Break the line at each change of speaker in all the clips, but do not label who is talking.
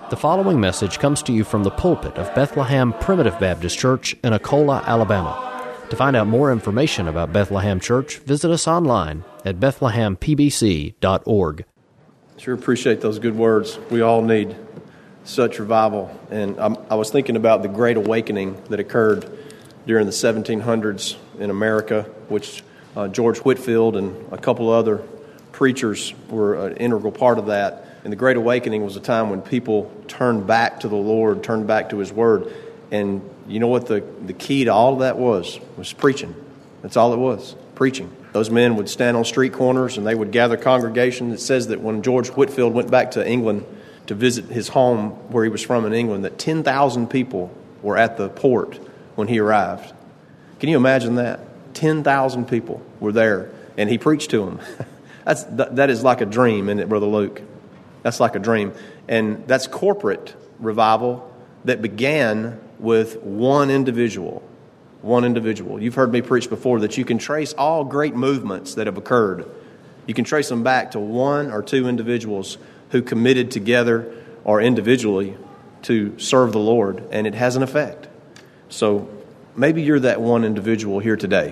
The following message comes to you from the pulpit of Bethlehem Primitive Baptist Church in Akola, Alabama. To find out more information about Bethlehem Church, visit us online at bethlehempbc.org.
Sure appreciate those good words. We all need such revival. And I was thinking about the Great Awakening that occurred during the 1700s in America, which George Whitefield and a couple other preachers were an integral part of that. And the Great Awakening was a time when people turned back to the Lord, turned back to His Word. And you know what the key to all of that was preaching. That's all it was, preaching. Those men would stand on street corners and they would gather congregations. It says that when George Whitefield went back to England to visit his home where he was from in England, that 10,000 people were at the port when he arrived. Can you imagine that? 10,000 people were there, and he preached to them. That is like a dream, isn't it, Brother Luke? That's like a dream. And that's corporate revival that began with one individual. One individual. You've heard me preach before that you can trace all great movements that have occurred. You can trace them back to one or two individuals who committed together or individually to serve the Lord, and it has an effect. So maybe you're that one individual here today.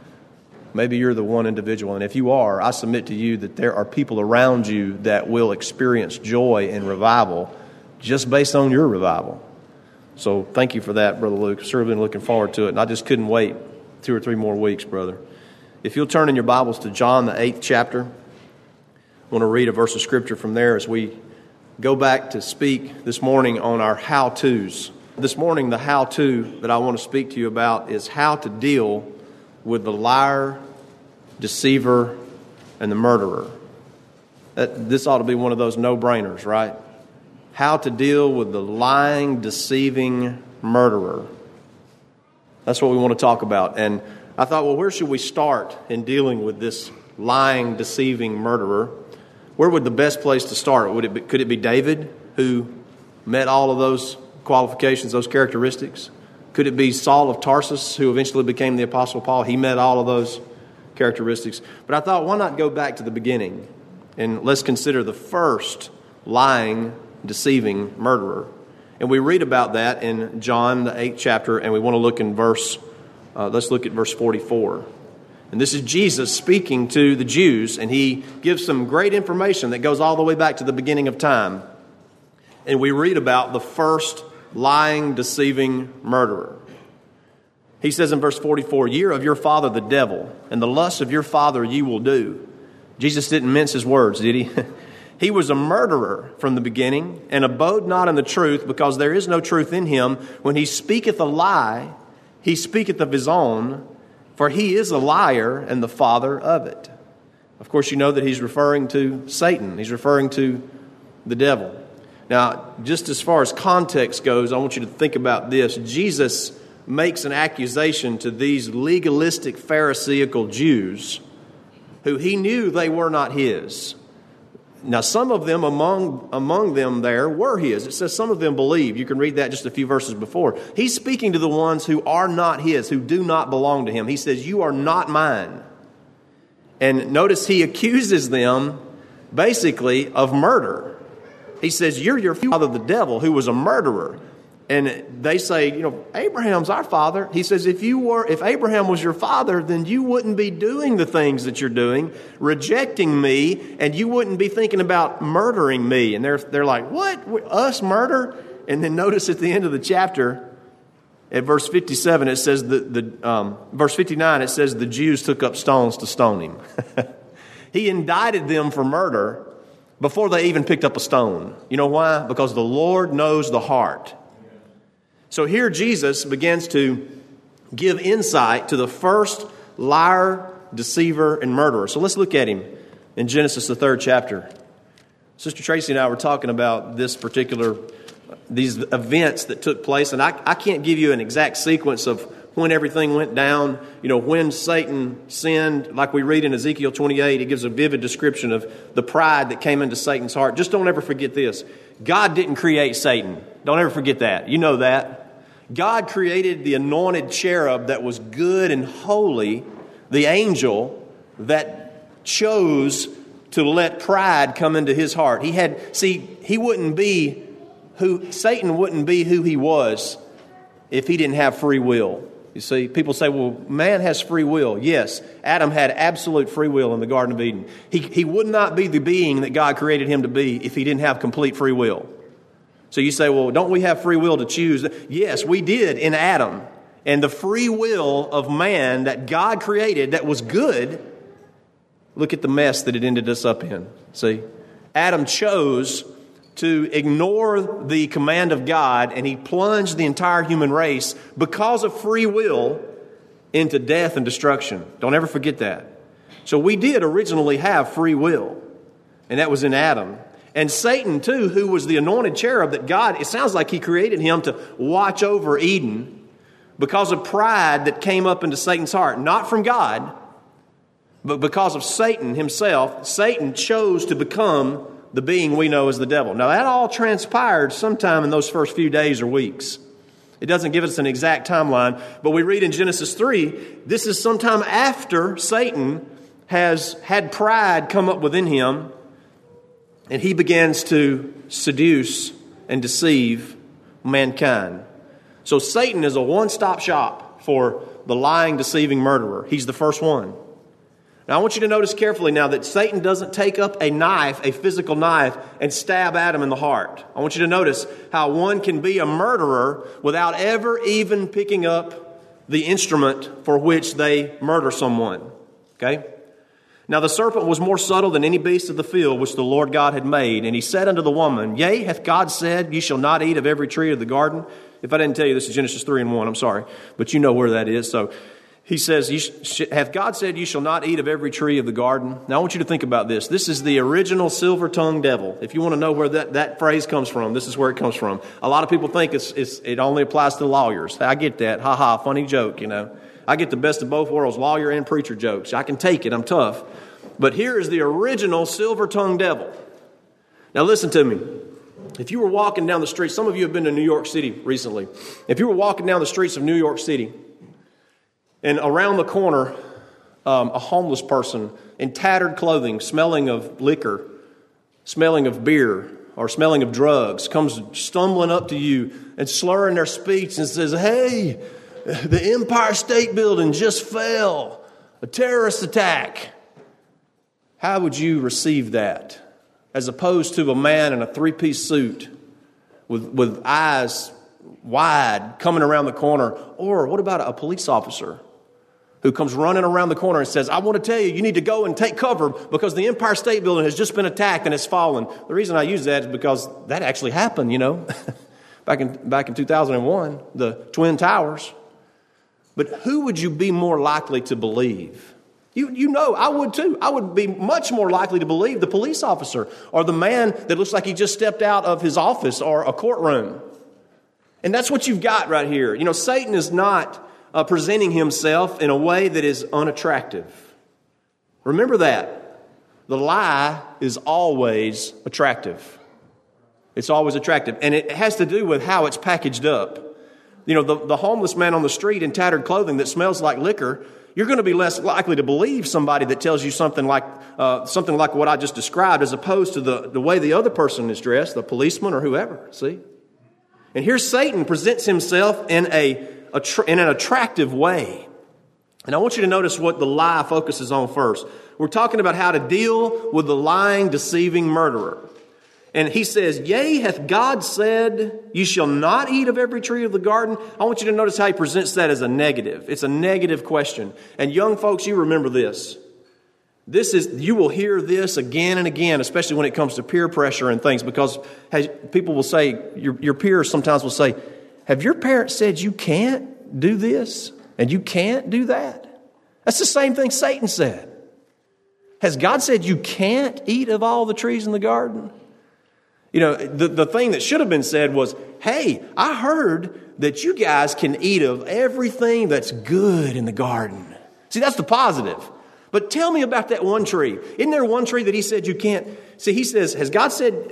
Maybe you're the one individual, and if you are, I submit to you that there are people around you that will experience joy and revival just based on your revival. So thank you for that, Brother Luke. I've certainly been looking forward to it, and I just couldn't wait 2 or 3 more weeks, brother. If you'll turn in your Bibles to John, the 8th chapter, I want to read a verse of Scripture from there as we go back to speak this morning on our how-tos. This morning, the how-to that I want to speak to you about is how to deal with the liar, deceiver, and the murderer. This ought to be one of those no-brainers, right? How to deal with the lying, deceiving murderer. That's what we want to talk about. And I thought, well, where should we start in dealing with this lying, deceiving murderer? Where would the best place to start? Could it be David, who met all of those qualifications, those characteristics? Could it be Saul of Tarsus, who eventually became the Apostle Paul? He met all of those characteristics. But I thought, why not go back to the beginning? And let's consider the first lying, deceiving murderer. And we read about that in John, the 8th chapter, and we want to look in let's look at verse 44. And this is Jesus speaking to the Jews, and He gives some great information that goes all the way back to the beginning of time. And we read about the first lying, deceiving murderer. He says in verse 44, "Ye are of your father the devil, and the lust of your father ye will do." Jesus didn't mince His words, did He? He was a murderer from the beginning, and abode not in the truth, because there is no truth in Him. When He speaketh a lie, He speaketh of His own, for He is a liar and the father of it. Of course, you know that He's referring to Satan. He's referring to the devil. Now, just as far as context goes, I want you to think about this. Jesus makes an accusation to these legalistic Pharisaical Jews who He knew they were not His. Now, some of them among them there were His. It says some of them believed. You can read that just a few verses before. He's speaking to the ones who are not His, who do not belong to Him. He says, "You are not mine." And notice He accuses them basically of murder. He says, "You're your father, the devil, who was a murderer." And they say, Abraham's our father. He says, if Abraham was your father, then you wouldn't be doing the things that you're doing, rejecting me, and you wouldn't be thinking about murdering me. And they're like, what? Us murder? And then notice at the end of the chapter, at verse 57, it says verse 59, it says the Jews took up stones to stone Him. He indicted them for murder before they even picked up a stone. You know why? Because the Lord knows the heart. So here Jesus begins to give insight to the first liar, deceiver, and murderer. So let's look at him in Genesis, the 3rd chapter. Sister Tracy and I were talking about these events that took place, and I can't give you an exact sequence of when everything went down. When Satan sinned, like we read in Ezekiel 28, it gives a vivid description of the pride that came into Satan's heart. Just don't ever forget this. God didn't create Satan. Don't ever forget that. You know that. God created the anointed cherub that was good and holy, the angel that chose to let pride come into his heart. He wouldn't be Satan wouldn't be who he was if he didn't have free will. You see, people say, well, man has free will. Yes, Adam had absolute free will in the Garden of Eden. He would not be the being that God created him to be if he didn't have complete free will. So you say, well, don't we have free will to choose? Yes, we did in Adam. And the free will of man that God created that was good, look at the mess that it ended us up in. See, Adam chose to ignore the command of God, and he plunged the entire human race because of free will into death and destruction. Don't ever forget that. So we did originally have free will, and that was in Adam. And Satan, too, who was the anointed cherub that God, it sounds like he created him to watch over Eden because of pride that came up into Satan's heart, not from God, but because of Satan himself. Satan chose to become the being we know as the devil. Now, that all transpired sometime in those first few days or weeks. It doesn't give us an exact timeline, but we read in Genesis 3, this is sometime after Satan has had pride come up within him, and he begins to seduce and deceive mankind. So Satan is a one-stop shop for the lying, deceiving murderer. He's the first one. Now, I want you to notice carefully now that Satan doesn't take up a knife, a physical knife, and stab Adam in the heart. I want you to notice how one can be a murderer without ever even picking up the instrument for which they murder someone. Okay? Now, the serpent was more subtle than any beast of the field which the Lord God had made. And he said unto the woman, Yea, hath God said, Ye shall not eat of every tree of the garden? If I didn't tell you, this is Genesis 3:1, I'm sorry. But you know where that is. So he says, hath God said, you shall not eat of every tree of the garden? Now, I want you to think about this. This is the original silver-tongued devil. If you want to know where that phrase comes from, this is where it comes from. A lot of people think it only applies to lawyers. I get that. Ha ha, funny joke, you know. I get the best of both worlds, lawyer and preacher jokes. I can take it. I'm tough. But here is the original silver-tongued devil. Now, listen to me. If you were walking down the street, some of you have been to New York City recently. If you were walking down the streets of New York City, and around the corner, a homeless person in tattered clothing, smelling of liquor, smelling of beer, or smelling of drugs, comes stumbling up to you and slurring their speech and says, Hey, the Empire State Building just fell. A terrorist attack. How would you receive that? As opposed to a man in a three-piece suit with eyes wide coming around the corner. Or what about a police officer who comes running around the corner and says, I want to tell you, you need to go and take cover because the Empire State Building has just been attacked and it's fallen. The reason I use that is because that actually happened, you know, back in 2001, the Twin Towers. But who would you be more likely to believe? You know, I would too. I would be much more likely to believe the police officer or the man that looks like he just stepped out of his office or a courtroom. And that's what you've got right here. You know, Satan is not presenting himself in a way that is unattractive. Remember that. The lie is always attractive. It's always attractive. And it has to do with how it's packaged up. You know, the homeless man on the street in tattered clothing that smells like liquor, you're going to be less likely to believe somebody that tells you something like what I just described as opposed to the way the other person is dressed, the policeman or whoever, see? And here Satan presents himself in an attractive way. And I want you to notice what the lie focuses on first. We're talking about how to deal with the lying, deceiving murderer. And he says, Yea, hath God said, you shall not eat of every tree of the garden? I want you to notice how he presents that as a negative. It's a negative question. And young folks, you remember this. You will hear this again and again, especially when it comes to peer pressure and things, because people will say, your peers sometimes will say, have your parents said you can't do this and you can't do that? That's the same thing Satan said. Has God said you can't eat of all the trees in the garden? You know, the thing that should have been said was, hey, I heard that you guys can eat of everything that's good in the garden. See, that's the positive. But tell me about that one tree. Isn't there one tree that he said you can't? See, he says, has God said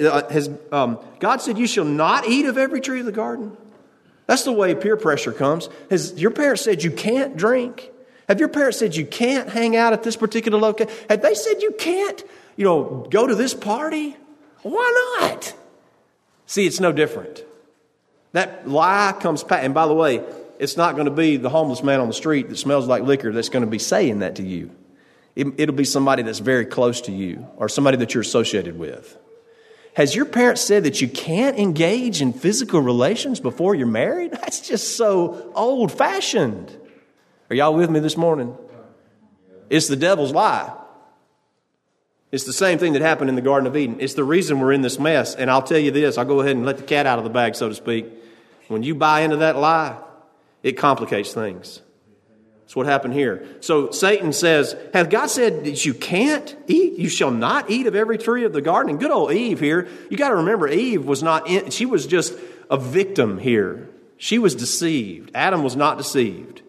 you shall not eat of every tree of the garden? That's the way peer pressure comes. Has your parents said you can't drink? Have your parents said you can't hang out at this particular location? Have they said you can't, go to this party? Why not? See, it's no different. That lie comes back. And by the way, it's not going to be the homeless man on the street that smells like liquor that's going to be saying that to you. It'll be somebody that's very close to you or somebody that you're associated with. Has your parents said that you can't engage in physical relations before you're married? That's just so old-fashioned. Are y'all with me this morning? It's the devil's lie. It's the same thing that happened in the Garden of Eden. It's the reason we're in this mess. And I'll tell you this, I'll go ahead and let the cat out of the bag, so to speak. When you buy into that lie, it complicates things. That's what happened here. So Satan says, has God said that you can't eat? You shall not eat of every tree of the garden. And good old Eve here, you got to remember, Eve was she was just a victim here. She was deceived. Adam was not deceived.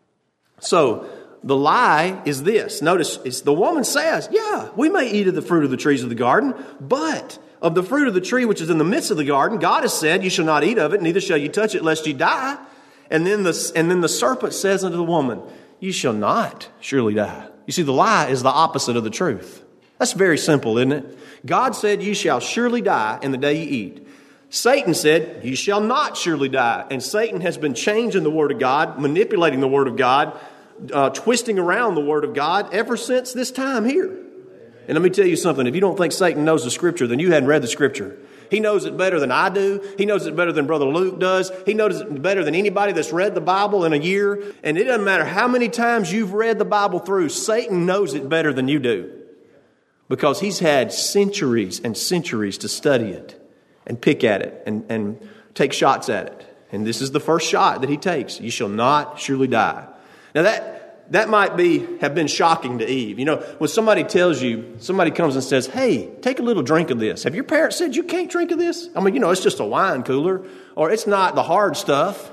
So the lie is this. Notice, the woman says, yeah, we may eat of the fruit of the trees of the garden, but of the fruit of the tree which is in the midst of the garden, God has said, you shall not eat of it, neither shall you touch it, lest you die. And then the serpent says unto the woman, you shall not surely die. You see, the lie is the opposite of the truth. That's very simple, isn't it? God said, you shall surely die in the day you eat. Satan said, you shall not surely die. And Satan has been changing the Word of God, manipulating the Word of God, twisting around the Word of God ever since this time here. And let me tell you something. If you don't think Satan knows the Scripture, then you hadn't read the Scripture. He knows it better than I do. He knows it better than Brother Luke does. He knows it better than anybody that's read the Bible in a year. And it doesn't matter how many times you've read the Bible through, Satan knows it better than you do. Because he's had centuries and centuries to study it and pick at it and take shots at it. And this is the first shot that he takes. You shall not surely die. Now that might have been shocking to Eve. You know, when somebody comes and says, hey, take a little drink of this. Have your parents said you can't drink of this? I mean, it's just a wine cooler, or it's not the hard stuff.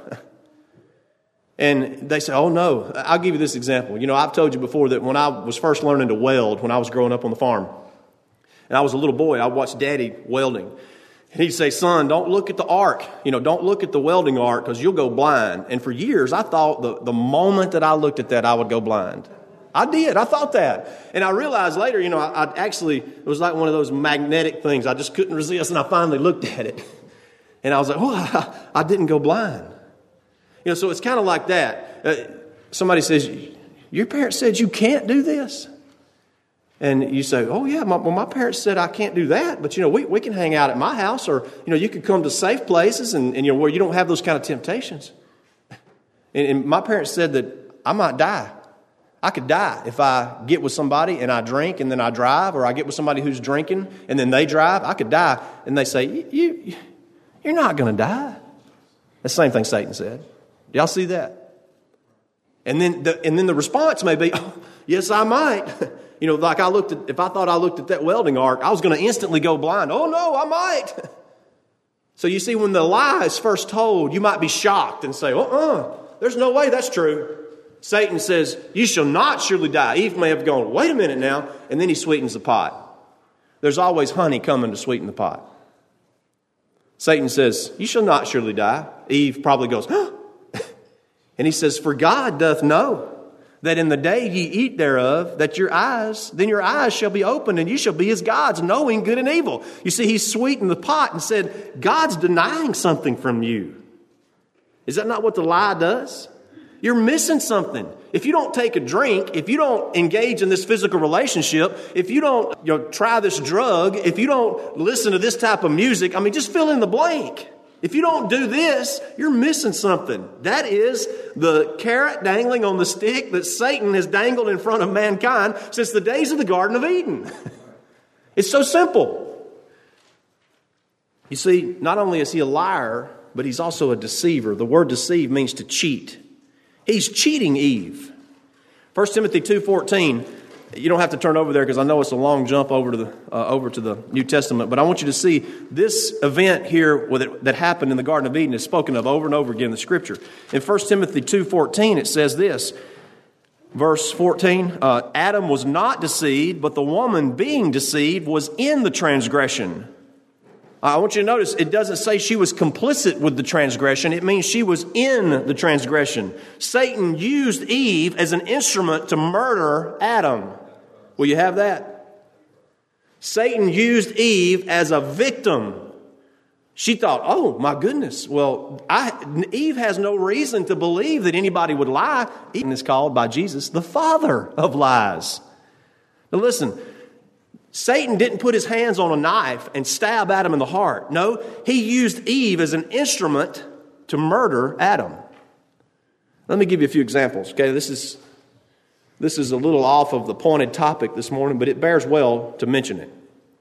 And they say, oh no. I'll give you this example. I've told you before that when I was first learning to weld, when I was growing up on the farm, and I was a little boy, I watched Daddy welding. And he'd say, son, don't look at the arc. Don't look at the welding arc because you'll go blind. And for years, I thought the moment that I looked at that, I would go blind. I did. I thought that. And I realized later, it was like one of those magnetic things. I just couldn't resist. And I finally looked at it. And I was like, oh, I didn't go blind. So it's kind of like that. Somebody says, your parents said you can't do this. And you say, oh, yeah, my parents said I can't do that. But, we can hang out at my house, or, you can come to safe places and where you don't have those kind of temptations. And my parents said that I might die. I could die if I get with somebody and I drink and then I drive, or I get with somebody who's drinking and then they drive. I could die. And they say, you're not going to die. That's the same thing Satan said. Do y'all see that? And then the response may be, oh, yes, I might. Like if I thought I looked at that welding arc, I was going to instantly go blind. Oh, no, I might. So you see, when the lie is first told, you might be shocked and say, there's no way that's true. Satan says, you shall not surely die. Eve may have gone, wait a minute now, and then he sweetens the pot. There's always honey coming to sweeten the pot. Satan says, you shall not surely die. Eve probably goes, and he says, for God doth know that in the day ye eat thereof, that your eyes shall be opened, and you shall be as gods, knowing good and evil. You see, he sweetened the pot and said, God's denying something from you. Is that not what the lie does? You're missing something. If you don't take a drink, if you don't engage in this physical relationship, if you don't try this drug, if you don't listen to this type of music, just fill in the blank. If you don't do this, you're missing something. That is the carrot dangling on the stick that Satan has dangled in front of mankind since the days of the Garden of Eden. It's so simple. You see, not only is he a liar, but he's also a deceiver. The word deceive means to cheat. He's cheating Eve. 1 Timothy 2:14. You don't have to turn over there because I know it's a long jump over to the New Testament. But I want you to see this event here that happened in the Garden of Eden is spoken of over and over again in the Scripture. In 1 Timothy 2:14, it says this. Verse 14, Adam was not deceived, but the woman being deceived was in the transgression. I want you to notice, it doesn't say she was complicit with the transgression. It means she was in the transgression. Satan used Eve as an instrument to murder Adam. Will you have that? Satan used Eve as a victim She thought, oh, my goodness. Well, Eve has no reason to believe that anybody would lie. Eve is called by Jesus the father of lies. Now listen, Satan didn't put his hands on a knife and stab Adam in the heart. No, he used Eve as an instrument to murder Adam. Let me give you a few examples. Okay, this is a little off of the pointed topic this morning, but it bears well to mention it.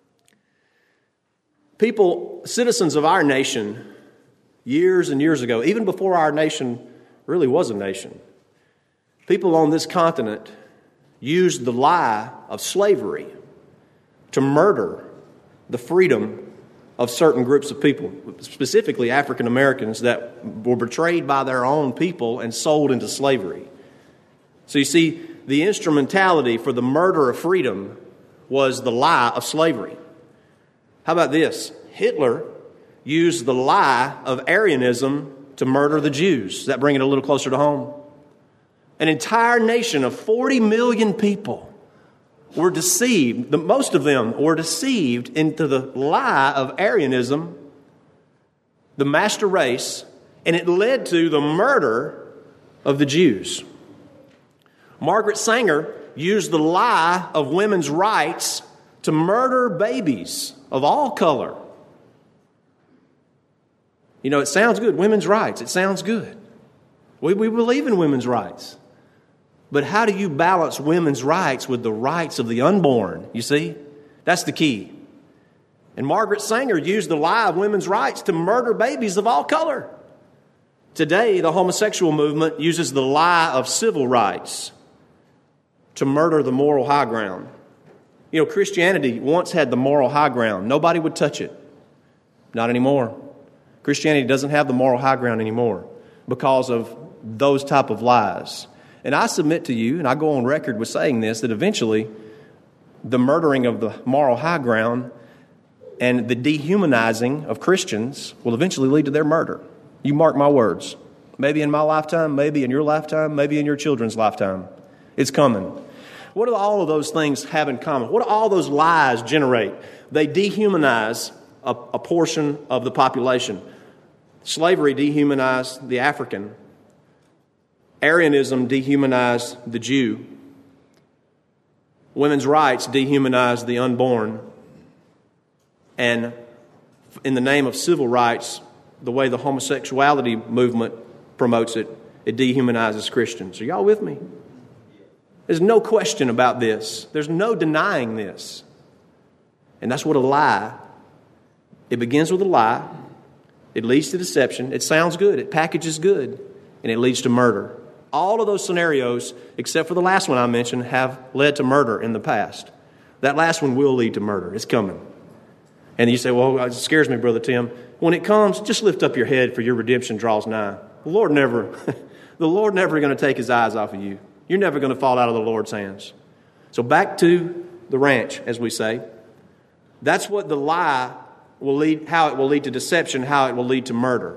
People, citizens of our nation, years and years ago, even before our nation really was a nation, people on this continent used the lie of slavery to murder the freedom of certain groups of people, specifically African Americans that were betrayed by their own people and sold into slavery. So you see, the instrumentality for the murder of freedom was the lie of slavery. How about this? Hitler used the lie of Aryanism to murder the Jews. Does that bring it a little closer to home? An entire nation of 40 million people were deceived. Most of them were deceived into the lie of Aryanism, the master race, and it led to the murder of the Jews. Margaret Sanger used the lie of women's rights to murder babies of all color. You know, it sounds good. Women's rights. It sounds good. We believe in women's rights. But how do you balance women's rights with the rights of the unborn? You see? That's the key. And Margaret Sanger used the lie of women's rights to murder babies of all color. Today, the homosexual movement uses the lie of civil rights to murder the moral high ground. You know, Christianity once had the moral high ground. Nobody would touch it. Not anymore. Christianity doesn't have the moral high ground anymore because of those type of lies. And I submit to you, and I go on record with saying this, that eventually the murdering of the moral high ground and the dehumanizing of Christians will eventually lead to their murder. You mark my words. Maybe in my lifetime, maybe in your lifetime, maybe in your children's lifetime. It's coming. What do all of those things have in common? What do all those lies generate? They dehumanize a portion of the population. Slavery dehumanized the African. Aryanism dehumanized the Jew. Women's rights dehumanized the unborn. And in the name of civil rights, the way the homosexuality movement promotes it, it dehumanizes Christians. Are y'all with me? There's no question about this. There's no denying this. And that's what a lie. It begins with a lie. It leads to deception. It sounds good. It packages good. And it leads to murder. All of those scenarios, except for the last one I mentioned, have led to murder in the past. That last one will lead to murder. It's coming. And you say, well, it scares me, Brother Tim. When it comes, just lift up your head, for your redemption draws nigh. The Lord never going to take his eyes off of you. You're never going to fall out of the Lord's hands. So back to the ranch, as we say. That's what the lie will lead, how it will lead to deception, how it will lead to murder.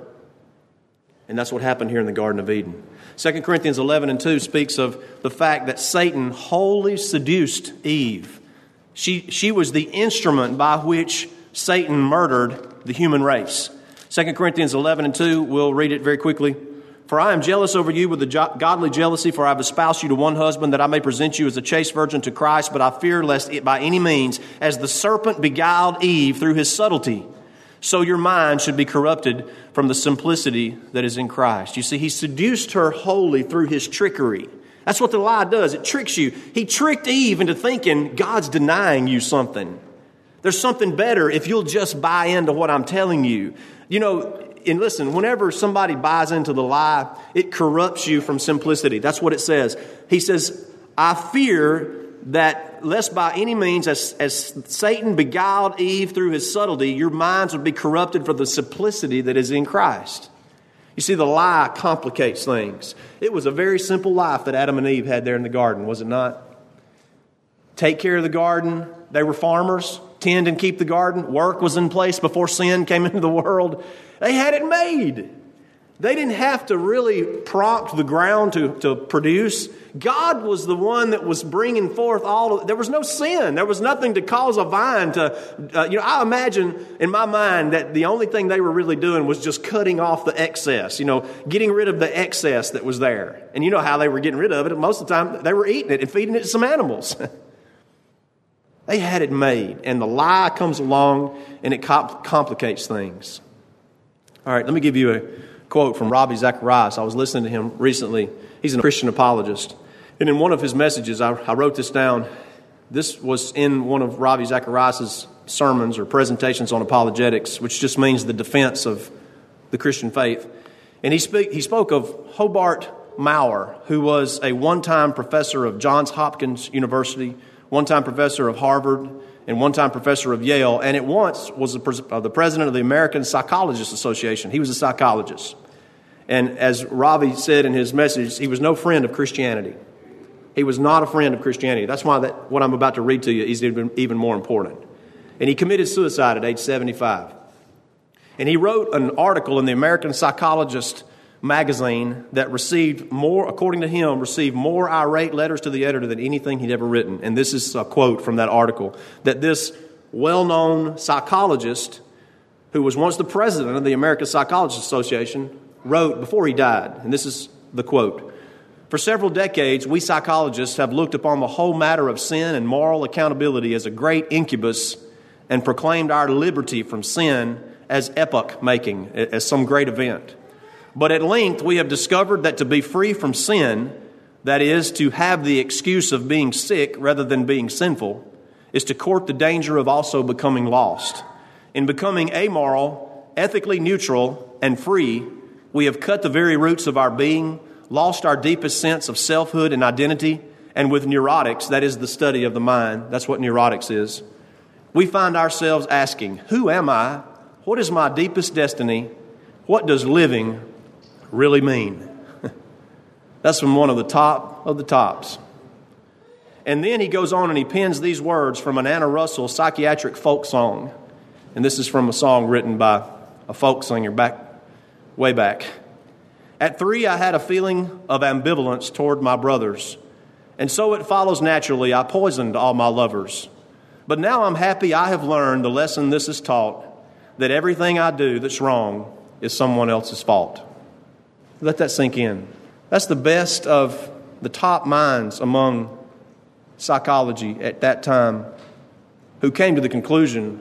And that's what happened here in the Garden of Eden. 2 Corinthians 11:2 speaks of the fact that Satan wholly seduced Eve. She was the instrument by which Satan murdered the human race. 2 Corinthians 11:2, we'll read it very quickly. For I am jealous over you with a godly jealousy, for I have espoused you to one husband, that I may present you as a chaste virgin to Christ. But I fear lest it by any means, as the serpent beguiled Eve through his subtlety, so your mind should be corrupted from the simplicity that is in Christ. You see, he seduced her wholly through his trickery. That's what the lie does. It tricks you. He tricked Eve into thinking God's denying you something. There's something better if you'll just buy into what I'm telling you. You know, and listen, whenever somebody buys into the lie, it corrupts you from simplicity. That's what it says. He says, I fear that lest by any means, as Satan beguiled Eve through his subtlety, your minds would be corrupted for the simplicity that is in Christ. You see, the lie complicates things. It was a very simple life that Adam and Eve had there in the garden, was it not? Take care of the garden. They were farmers. Tend and keep the garden. Work was in place before sin came into the world. They had it made. They didn't have to really prompt the ground to produce. God was the one that was bringing forth there was no sin. There was nothing to cause a vine to, I imagine in my mind that the only thing they were really doing was just cutting off the excess, getting rid of the excess that was there. And you know how they were getting rid of it. Most of the time they were eating it and feeding it to some animals. They had it made, and the lie comes along and it complicates things. All right, let me give you a quote from Ravi Zacharias. I was listening to him recently. He's a Christian apologist. And in one of his messages, I wrote this down. This was in one of Ravi Zacharias' sermons or presentations on apologetics, which just means the defense of the Christian faith. And he spoke of Hobart Maurer, who was a one-time professor of Johns Hopkins University, one-time professor of Harvard, and one-time professor of Yale, and at once was the president of the American Psychologists Association. He was a psychologist. And as Ravi said in his message, he was no friend of Christianity. He was not a friend of Christianity. That's why what I'm about to read to you is even more important. And he committed suicide at age 75. And he wrote an article in the American Psychologist magazine that according to him, received more irate letters to the editor than anything he'd ever written. And this is a quote from that article, that this well-known psychologist, who was once the president of the American Psychologists Association, wrote before he died. And this is the quote. For several decades, we psychologists have looked upon the whole matter of sin and moral accountability as a great incubus and proclaimed our liberty from sin as epoch-making, as some great event. But at length, we have discovered that to be free from sin, that is, to have the excuse of being sick rather than being sinful, is to court the danger of also becoming lost. In becoming amoral, ethically neutral, and free, we have cut the very roots of our being, lost our deepest sense of selfhood and identity, and with neurotics, that is the study of the mind, that's what neurotics is, we find ourselves asking, who am I? What is my deepest destiny? What does living really mean? That's from one of the top of the tops. And then he goes on and he pens these words from an Anna Russell psychiatric folk song. And this is from a song written by a folk singer way back. At 3, I had a feeling of ambivalence toward my brothers. And so it follows naturally, I poisoned all my lovers. But now I'm happy I have learned the lesson this has taught, that everything I do that's wrong is someone else's fault. Let that sink in. That's the best of the top minds among psychology at that time who came to the conclusion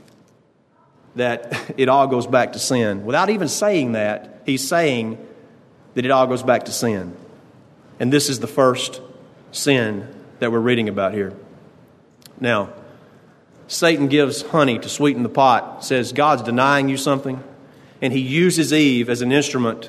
that it all goes back to sin. Without even saying that, he's saying that it all goes back to sin. And this is the first sin that we're reading about here. Now, Satan gives honey to sweeten the pot, says God's denying you something, and he uses Eve as an instrument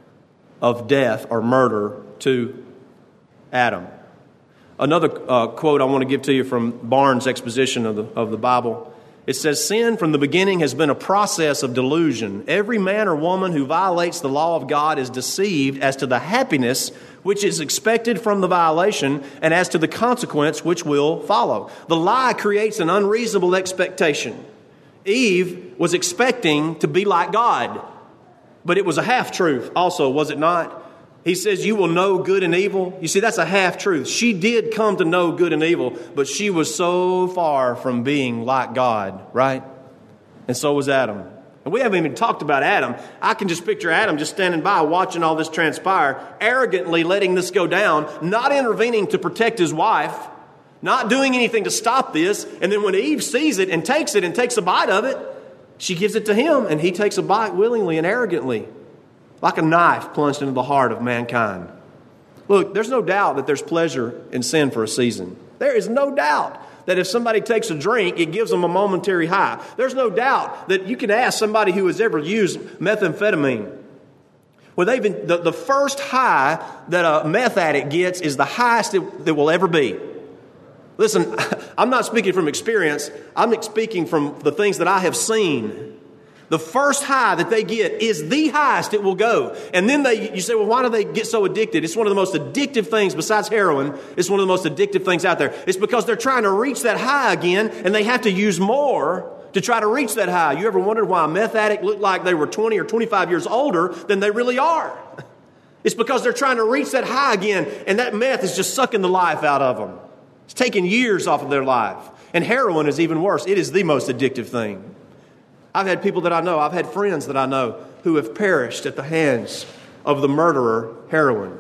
of death or murder to Adam. Another quote I want to give to you from Barnes' exposition of the Bible. It says, sin from the beginning has been a process of delusion. Every man or woman who violates the law of God is deceived as to the happiness which is expected from the violation and as to the consequence which will follow. The lie creates an unreasonable expectation. Eve was expecting to be like God, but it was a half-truth also, was it not? He says, you will know good and evil. You see, that's a half-truth. She did come to know good and evil, but she was so far from being like God, right? And so was Adam. And we haven't even talked about Adam. I can just picture Adam just standing by watching all this transpire, arrogantly letting this go down, not intervening to protect his wife, not doing anything to stop this. And then when Eve sees it and takes a bite of it, she gives it to him, and he takes a bite willingly and arrogantly, like a knife plunged into the heart of mankind. Look, there's no doubt that there's pleasure in sin for a season. There is no doubt that if somebody takes a drink, it gives them a momentary high. There's no doubt that you can ask somebody who has ever used methamphetamine. Well, the first high that a meth addict gets is the highest that will ever be. Listen, I'm not speaking from experience. I'm speaking from the things that I have seen. The first high that they get is the highest it will go. And then you say, well, why do they get so addicted? It's one of the most addictive things besides heroin. It's one of the most addictive things out there. It's because they're trying to reach that high again, and they have to use more to try to reach that high. You ever wondered why a meth addict looked like they were 20 or 25 years older than they really are? It's because they're trying to reach that high again, and that meth is just sucking the life out of them. It's taking years off of their life. And heroin is even worse. It is the most addictive thing. I've had people that I know, I've had friends that I know who have perished at the hands of the murderer, heroin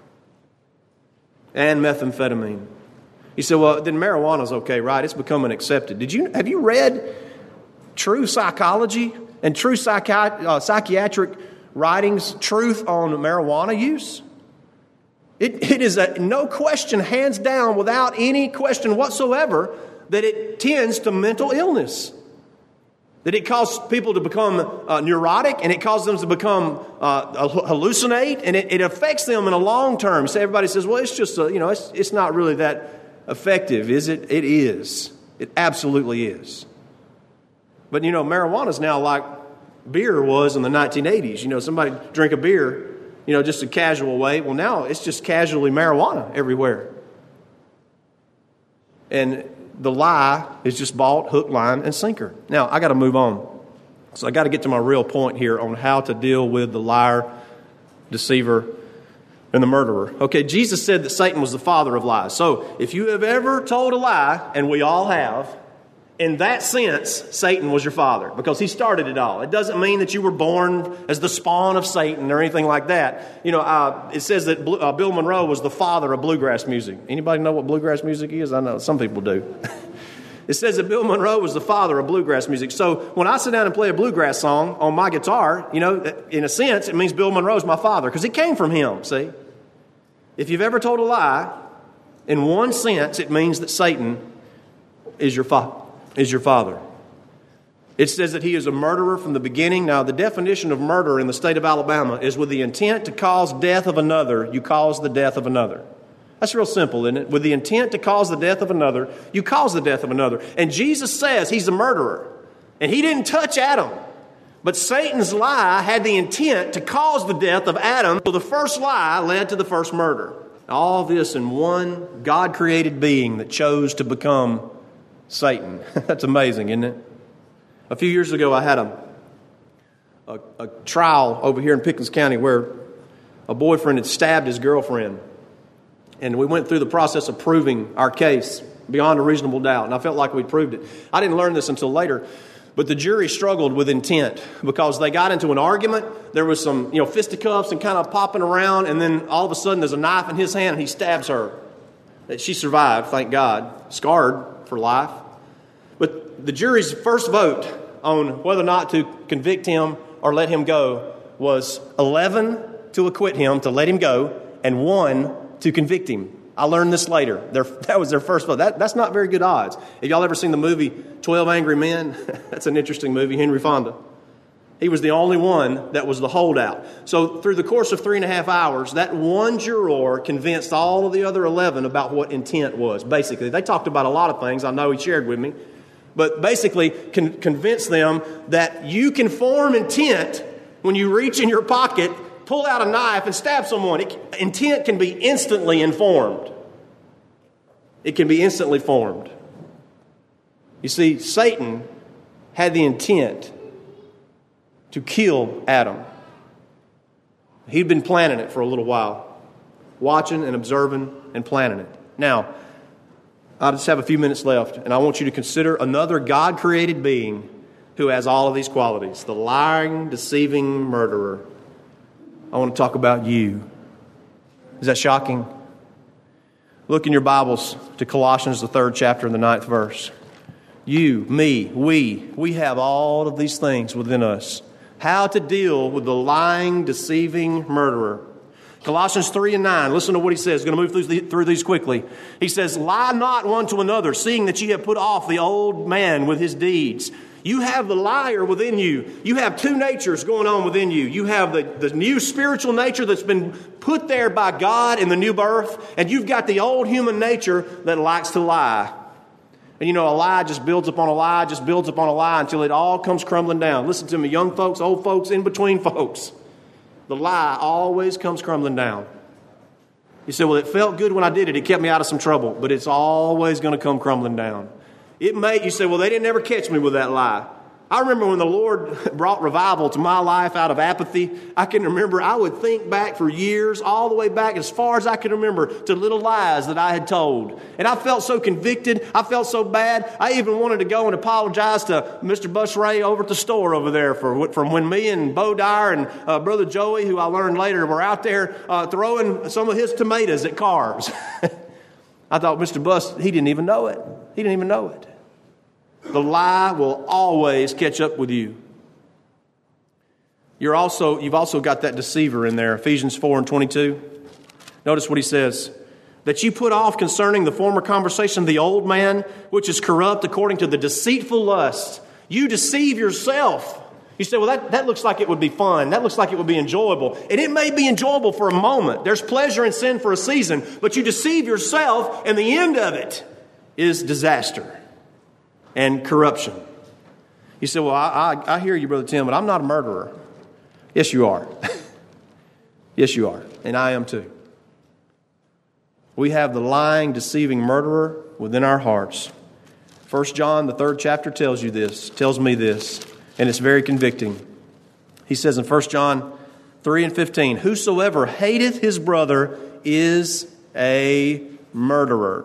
and methamphetamine. You say, well, then marijuana's okay, right? It's becoming accepted. Have you read true psychology and true psychiatric writings, truth on marijuana use? It is no question, hands down, without any question whatsoever, that it tends to mental illness. That it causes people to become neurotic, and it causes them to become hallucinate, and it affects them in a long term. So everybody says, well, it's just, it's not really that effective, is it? It is. It absolutely is. But, marijuana is now like beer was in the 1980s. Somebody drink a beer, just a casual way. Well, now it's just casually marijuana everywhere. And the lie is just bought hook, line, and sinker. Now, I got to move on. So I got to get to my real point here on how to deal with the liar, deceiver, and the murderer. Okay, Jesus said that Satan was the father of lies. So if you have ever told a lie, and we all have, in that sense, Satan was your father because he started it all. It doesn't mean that you were born as the spawn of Satan or anything like that. It says that Bill Monroe was the father of bluegrass music. Anybody know what bluegrass music is? I know some people do. It says that Bill Monroe was the father of bluegrass music. So when I sit down and play a bluegrass song on my guitar, in a sense, it means Bill Monroe's my father because it came from him, see? If you've ever told a lie, in one sense, it means that Satan is your father. It says that he is a murderer from the beginning. Now, the definition of murder in the state of Alabama is with the intent to cause death of another, you cause the death of another. That's real simple, isn't it? With the intent to cause the death of another, you cause the death of another. And Jesus says he's a murderer. And he didn't touch Adam. But Satan's lie had the intent to cause the death of Adam. So the first lie led to the first murder. All this in one God-created being that chose to become Satan. That's amazing, isn't it? A few years ago, I had a trial over here in Pickens County where a boyfriend had stabbed his girlfriend. And we went through the process of proving our case beyond a reasonable doubt. And I felt like we'd proved it. I didn't learn this until later. But the jury struggled with intent because they got into an argument. There was some, fisticuffs and kind of popping around. And then all of a sudden there's a knife in his hand and he stabs her. She survived, thank God, scarred for life. But the jury's first vote on whether or not to convict him or let him go was 11 to acquit him, to let him go, and 1 to convict him. I learned this later. That was their first vote. That's not very good odds. Have y'all ever seen the movie 12 Angry Men? That's an interesting movie, Henry Fonda. He was the only one that was the holdout. So through the course of 3.5 hours, that one juror convinced all of the other 11 about what intent was. Basically, they talked about a lot of things I know he shared with me. But basically convince them that you can form intent when you reach in your pocket, pull out a knife, and stab someone. Intent can be instantly informed. It can be instantly formed. You see, Satan had the intent to kill Adam. He'd been planning it for a little while, watching and observing and planning it. Now, I just have a few minutes left, and I want you to consider another God-created being who has all of these qualities. The lying, deceiving murderer. I want to talk about you. Is that shocking? Look in your Bibles to Colossians, the 3rd chapter and the 9th verse. You, me, we have all of these things within us. How to deal with the lying, deceiving murderer. Colossians 3 and 9, listen to what he says. I'm going to move through these quickly. He says, lie not one to another, seeing that ye have put off the old man with his deeds. You have the liar within you. You have two natures going on within you. You have the new spiritual nature that's been put there by God in the new birth, and you've got the old human nature that likes to lie. And a lie just builds upon a lie, just builds upon a lie until it all comes crumbling down. Listen to me, young folks, old folks, in between folks. The lie always comes crumbling down. You say, well, it felt good when I did it. It kept me out of some trouble. But it's always going to come crumbling down. You say, well, they didn't ever catch me with that lie. I remember when the Lord brought revival to my life out of apathy. I can remember I would think back for years, all the way back as far as I can remember, to little lies that I had told. And I felt so convicted. I felt so bad. I even wanted to go and apologize to Mr. Busray over at the store over there from when me and Bo Dyer and Brother Joey, who I learned later, were out there throwing some of his tomatoes at cars. I thought Mr. Bus, he didn't even know it. He didn't even know it. The lie will always catch up with you. You've also got that deceiver in there, Ephesians 4:22. Notice what he says. That you put off concerning the former conversation the old man, which is corrupt according to the deceitful lust. You deceive yourself. You say, well, that looks like it would be fun. That looks like it would be enjoyable. And it may be enjoyable for a moment. There's pleasure in sin for a season. But you deceive yourself, and the end of it is disaster and corruption. You say, well, I hear you, Brother Tim, but I'm not a murderer. Yes, you are. Yes, you are. And I am too. We have the lying, deceiving murderer within our hearts. 1 John, the 3rd chapter, tells me this, and it's very convicting. He says in 1 John 3:15, whosoever hateth his brother is a murderer.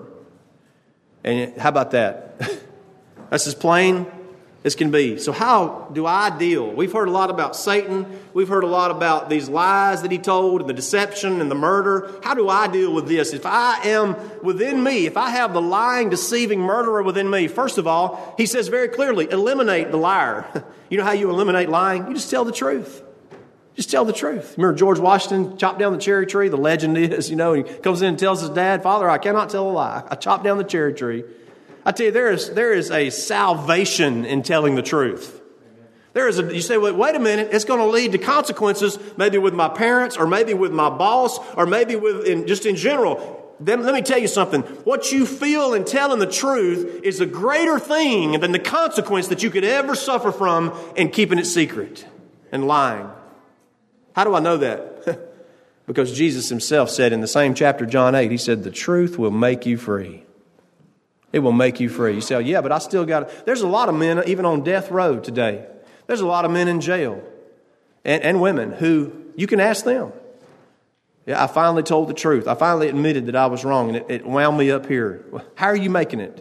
And how about that? That's as plain as can be. So how do I deal? We've heard a lot about Satan. We've heard a lot about these lies that he told and the deception and the murder. How do I deal with this? If I am within me, if I have the lying, deceiving murderer within me, first of all, he says very clearly, eliminate the liar. You know how you eliminate lying? You just tell the truth. Just tell the truth. Remember George Washington chopped down the cherry tree? The legend is, he comes in and tells his dad, Father, I cannot tell a lie. I chopped down the cherry tree. I tell you, there is a salvation in telling the truth. You say, well, wait a minute, it's going to lead to consequences, maybe with my parents, or maybe with my boss, or maybe just in general. Then let me tell you something. What you feel in telling the truth is a greater thing than the consequence that you could ever suffer from in keeping it secret and lying. How do I know that? Because Jesus himself said in the same chapter, John 8, he said, the truth will make you free. It will make you free. You say, yeah, but I still got it. There's a lot of men, even on death row today. There's a lot of men in jail and women who you can ask them. Yeah, I finally told the truth. I finally admitted that I was wrong, and it wound me up here. How are you making it?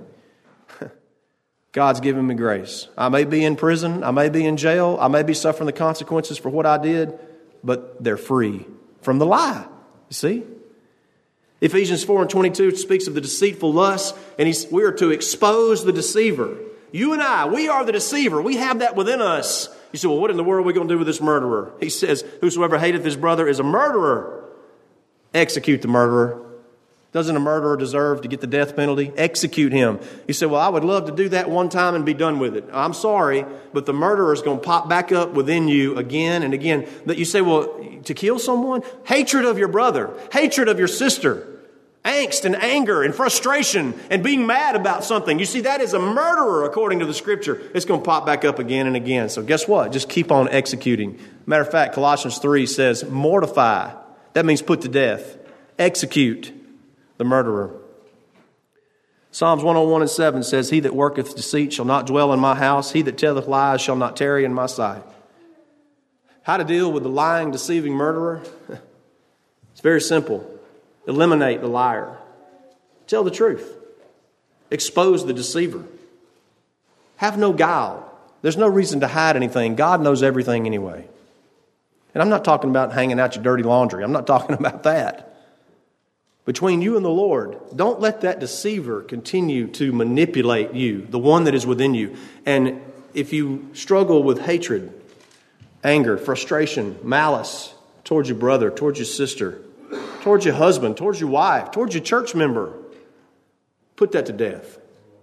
God's given me grace. I may be in prison. I may be in jail. I may be suffering the consequences for what I did, but they're free from the lie. You see? Ephesians 4:22 speaks of the deceitful lust, and we are to expose the deceiver. You and I, we are the deceiver. We have that within us. You say, well, what in the world are we going to do with this murderer? He says, whosoever hateth his brother is a murderer. Execute the murderer. Doesn't a murderer deserve to get the death penalty? Execute him. You say, well, I would love to do that one time and be done with it. I'm sorry, but the murderer is going to pop back up within you again and again. That you say, well, to kill someone? Hatred of your brother. Hatred of your sister. Angst and anger and frustration and being mad about something. You see, that is a murderer according to the Scripture. It's going to pop back up again and again. So guess what? Just keep on executing. Matter of fact, Colossians 3 says, mortify. That means put to death. Execute the murderer. Psalms 101:7 says, he that worketh deceit shall not dwell in my house. He that telleth lies shall not tarry in my sight. How to deal with the lying, deceiving murderer? It's very simple. Eliminate the liar. Tell the truth. Expose the deceiver. Have no guile. There's no reason to hide anything. God knows everything anyway. And I'm not talking about hanging out your dirty laundry. I'm not talking about that. Between you and the Lord, don't let that deceiver continue to manipulate you, the one that is within you. And if you struggle with hatred, anger, frustration, malice towards your brother, towards your sister, towards your husband, towards your wife, towards your church member, put that to death.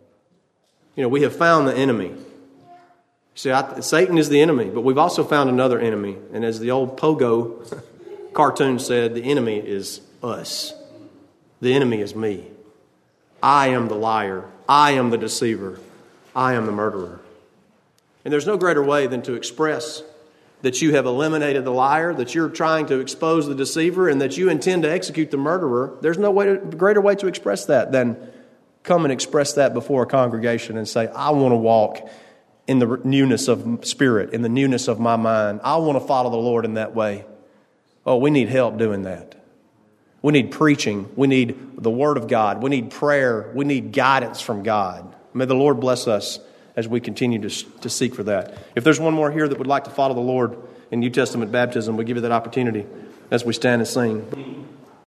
We have found the enemy. See, Satan is the enemy, but we've also found another enemy. And as the old Pogo cartoon said, the enemy is us. The enemy is me. I am the liar. I am the deceiver. I am the murderer. And there's no greater way than to express that you have eliminated the liar, that you're trying to expose the deceiver, and that you intend to execute the murderer. There's no greater way to express that than Come and express that before a congregation and say, I want to walk in the newness of spirit, in the newness of my mind. I want to follow the Lord in that way. Oh, we need help doing that. We need preaching. We need the Word of God. We need prayer. We need guidance from God. May the Lord bless us as we continue to seek for that. If there's one more here that would like to follow the Lord in New Testament baptism, we give you that opportunity as we stand and sing.